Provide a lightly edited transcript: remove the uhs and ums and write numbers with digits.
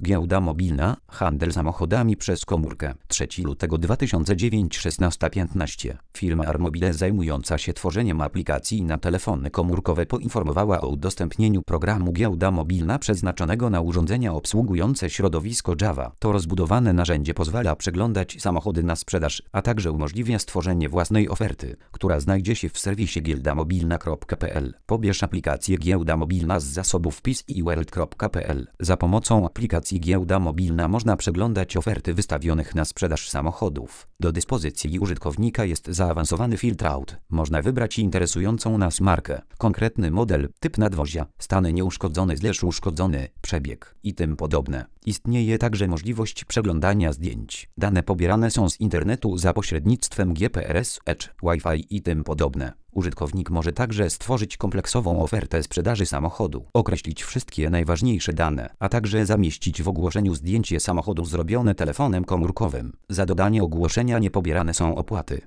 Giełda mobilna, handel samochodami przez komórkę. 3 lutego 2009, 16:15. Firma Armobile zajmująca się tworzeniem aplikacji na telefony komórkowe poinformowała o udostępnieniu programu Giełda mobilna przeznaczonego na urządzenia obsługujące środowisko Java. To rozbudowane narzędzie pozwala przeglądać samochody na sprzedaż, a także umożliwia stworzenie własnej oferty, która znajdzie się w serwisie giełdamobilna.pl. Pobierz aplikację Giełda mobilna z zasobów peaceworld.pl. Za pomocą aplikacji Giełda mobilna można przeglądać oferty wystawionych na sprzedaż samochodów. Do dyspozycji użytkownika jest zaawansowany filtr aut. Można wybrać interesującą nas markę, konkretny model, typ nadwozia, stan nieuszkodzony/uszkodzony, przebieg i tym podobne. Istnieje także możliwość przeglądania zdjęć. Dane pobierane są z internetu za pośrednictwem GPRS, Edge, Wi-Fi i tym podobne. Użytkownik może także stworzyć kompleksową ofertę sprzedaży samochodu, określić wszystkie najważniejsze dane, a także zamieścić w ogłoszeniu zdjęcie samochodu zrobione telefonem komórkowym. Za dodanie ogłoszenia nie pobierane są opłaty.